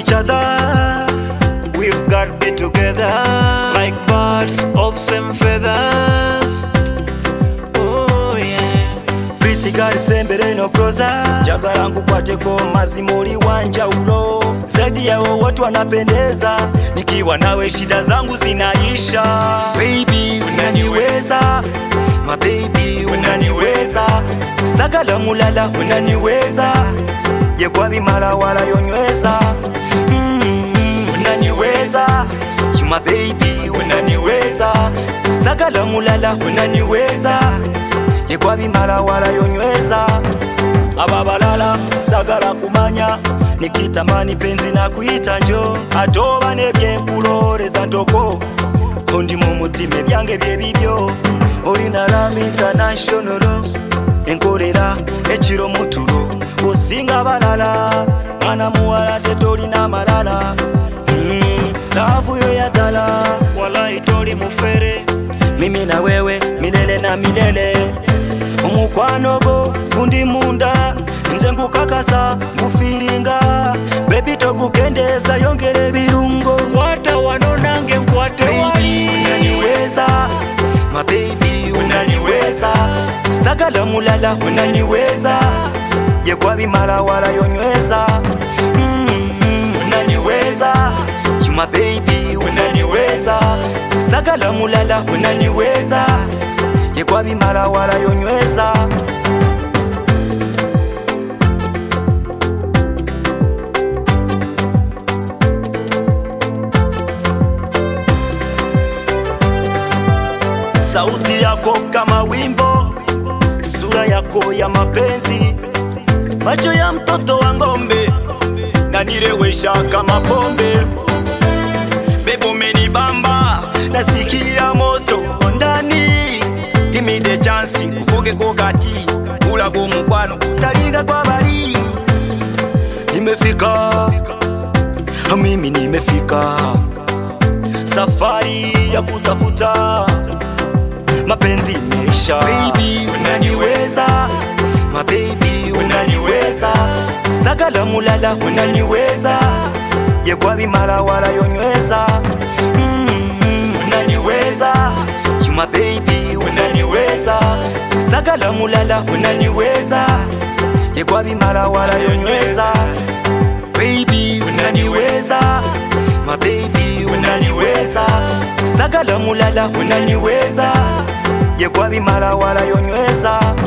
each other. We've got to be together like birds of same feathers. Oh yeah. Pretty girl sembere no closer. Jagala nkukwateko mazimuli wanjaulo. Zaidi yao watu wanapendeza. Nikiwa nawe shida zangu zinaisha. Baby unaniweza, my baby unaniweza. Sagala mulala unaniweza. Yekwa bimala wala yonyweza. Unaniweza, you my baby unaniweza. Sagala mulala unaniweza. Yekwa bimala wala yonyweza. Ababalala sagala kumanya. Nikitamani penzi na kuita njo. Atoba nebyenkuloreza ntoko. Ondi mu mutima byange bye bibyo. Olina Love International. Enkolera ekiro mutulo. Osinga balala. Mwana muwala tetolina malala. Love yo ya dala. Wallahi toli mufere. Mimi na wewe milele na milele. Omukwano go kundi munda. Nze nkukakasa ngufiringa. Baby togukendeza yongere birungo. Kwata wano nange nkwate wali. Unaniweza, my baby unaniweza. Sagala mulala unaniweza. Yekwa bimala wala yonyweza. Unaniweza, you my baby unaniweza. Sagala mulala unaniweza. Yekwa bimala wala yonyweza. Sauti yako kama wimbo, sura yako ya mapenzi, macho ya mtoto wa ngombe, na nilewesha kama pombe. Bebo menibamba, nasikia moto ndani. Give me the chance, kufoge kwa kati, ula mukwano, talinga kwa bali. Nimefika, mimi nimefika, safari ya kutafuta mapenzi imeisha. Baby unaniweza, my baby unaniweza. Sagala mulala unaniweza. Yekwa bimala wala yonyweza. Unaniweza, you my baby unaniweza. Sagala mulala unaniweza. Yekwa bimala wala yonyweza. Baby unaniweza, my baby unaniweza. Sagala mulala unaniweza. Yekwa bimala wala yonyweza.